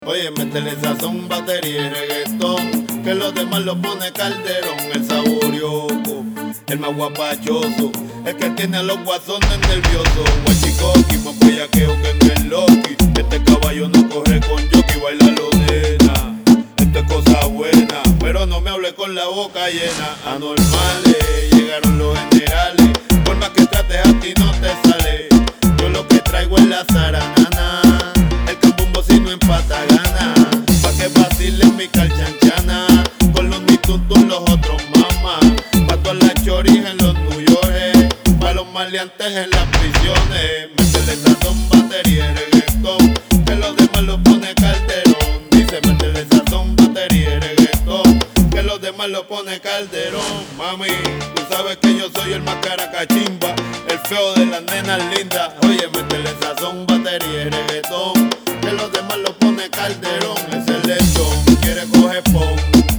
Oye, métele sazón, batería y reggaetón, que los demás lo pone Calderón. El saborioco, el más guapachoso, el que tiene a los guasones nerviosos. Guachicoqui, más bellaqueo que en el Loki. Este caballo no corre con jockey, baila lo nena. Esto es cosa buena, pero no me hable con la boca llena. Anormales, llegaron los generales, por más que trates a ti no te sale. Yo lo que traigo es la zaranana, el cambumbo si no empata gana. Pa' que vacilen mi calchanchana, con los nituntus los otros mamás. Pa' todas las choris en los New York, pa' los maleantes en las prisiones. Métele sazón, batería y reggaetón, que los demás lo pone Calderón. Dice métele sazón, batería y reggaetón, que los demás lo pone Calderón. Mami, tú sabes que yo soy el más caracachimba, el feo de las nenas lindas. Oye, métele sazón, batería y reggaetón, que los demás lo pone Calderón. Es el lechón, quiere coger pon,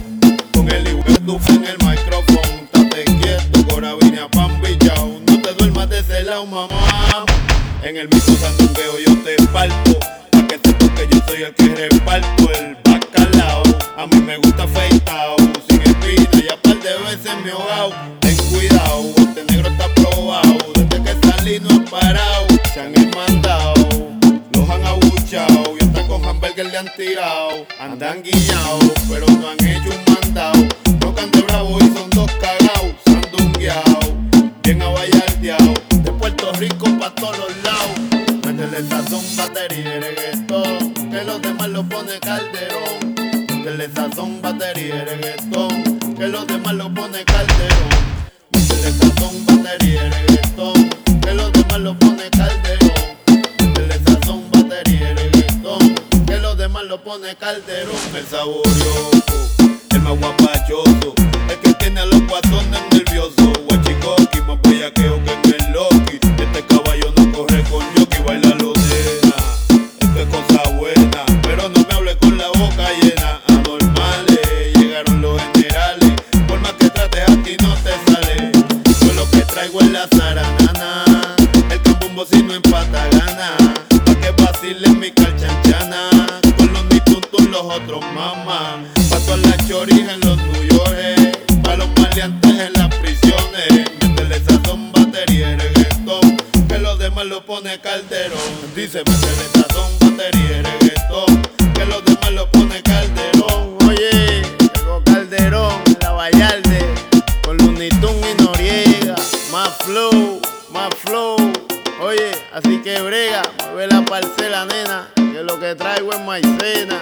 con el Ibertuf en el micrófono. Estate quieto, corabina, pan bichao, no te duermas de ese lado, mamá. En el mismo sandungueo yo te parto, pa' que sepas que yo soy el que reparto el bacalao. A mí me gusta afeitao, sin espina, y a par de veces me he ahogado. Ten cuidado, este negro está probado, desde que salí no he parado. Se han mandado, los han abuchado, y hasta con hamburger le han tirado. Andan guiñados, pero no han hecho un mandado. Tocan de bravo y son dos cagados, sandungueados, bien abayardeados, de Puerto Rico pa' todos los lados. Métele sazón, batería y reggaetón, que los demás lo pone Calderón. Métele sazón, batería y reggaetón, que los demás lo pone Calderón. Métele sazón, batería y reggaetón, que los demás lo pone Calderón. Métele sazón, batería y reggaetón, que los demás lo pone Calderón. El saborioco, el más guapachoso, el que tiene a los guasones nerviosos. Guachicoqui, más bellaqueo que en el Loki. Este caballo no corre con jockey, baila lo nena. Esto es cosa buena, pero no me hable con la boca llena. Anormales, llegaron los generales, por más que trates a ti no te sale. Yo lo que traigo es la zaranana, el cambumbo si no empata gana. Pa' que vacilen mi calchanchana, con los nituntus los otros mamás. Pa' todas las choris en los New York, pa' los maleantes en las prisiones. Métele sazón, batería y reggaetón, que los demás lo pone Calderón. Dice métele sazón, batería y reggaetón, que los demás lo pone Calderón. Oye, llegó Calderón, la Vallarde, con Lunitun y Noriega. Más flow, más flow. Oye, así que brega, mueve la parcela, nena, que lo que traigo es maicena.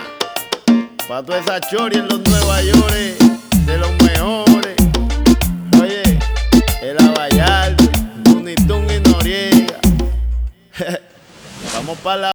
Pa' toda esa chori en los Nueva York, de los mejores. Oye, el Vallarde, Lunitun y Noriega. Vamos pa' la